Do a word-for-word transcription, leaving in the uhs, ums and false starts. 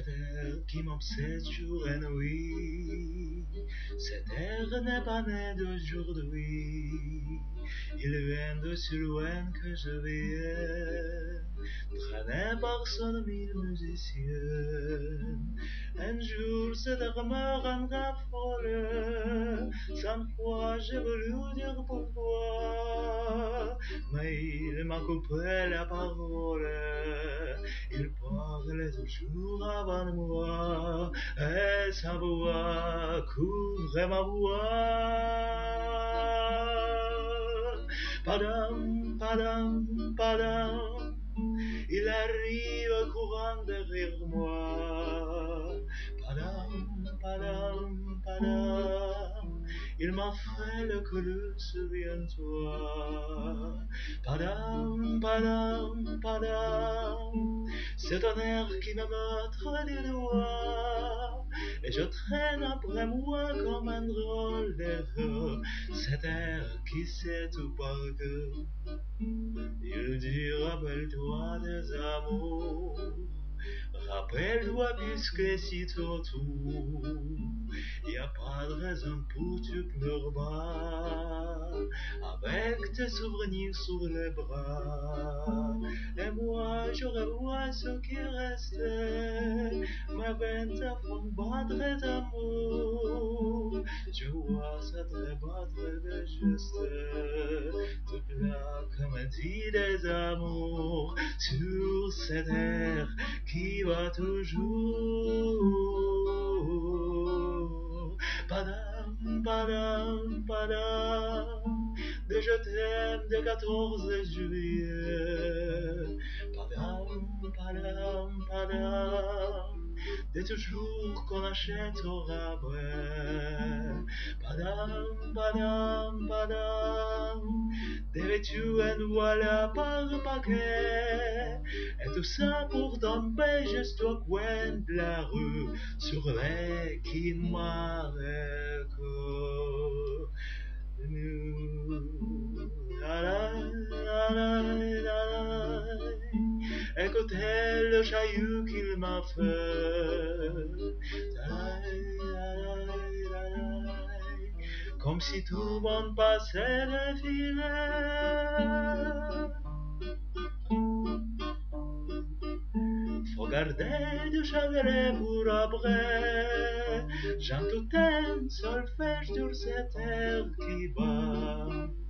cet air qui m'obsède jour et nuit. Cet air n'est pas né d'aujourd'hui, il vient de si loin que je viens, traîné par son mille musiciens. Un jour cet air me rendra folle, cent fois j'ai voulu dire pourquoi, mais il m'a coupé la parole. Il parlait toujours avant moi, et sa voix couvrait ma voix. Padam, padam, padam, il arrive courant derrière moi. Padam, padam, padam, il m'a fait le colus, souviens-toi. Padam, padam, padam, c'est un air qui me montre du doigt, et je traîne après moi comme un drôle d'erreur, cet air qui sait tout par cœur. Il dit rappelle-toi des amours, rappelle-toi puisque si tôt tout, y a pas de raison pour tu pleures pas, avec tes souvenirs sur les bras. Et moi je revois ce qui restait, ma veine à fond battre d'amour. Je vois ça te battre de gestes, toute la comédie des amours, sur cette air qui va toujours. Padam, padam, padam, de je t'aime de quatorze juillet. Padam, padam, padam, de toujours qu'on achète au rabais. Padam, padam, padam, des vêtus et voilà par paquet. Et tout ça pour tomber juste au coin de la rue, sur les qui m'arrêtent. Écoutez le chahut qu'il m'a fait, comme si tout le monde passait de filet. Faut garder du chagrin pour après, j'entends un solfège sur cette terre qui bat.